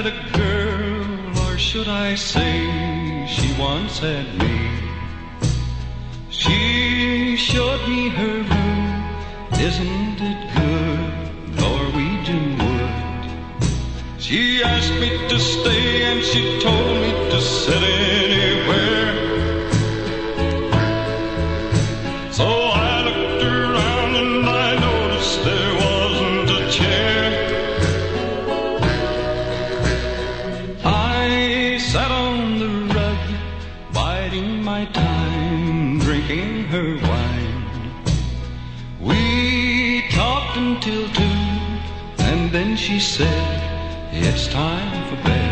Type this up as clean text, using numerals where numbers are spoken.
had a girl, or should I say she once had me. She showed me her room, isn't it good, Norwegian wood. She asked me to stay and she told me to sit anywhere. So I looked around and I noticed there wasn't a chair. I sat on the rug, biding my time, drinking her wine. We talked until 2, and then she said, it's time for bed.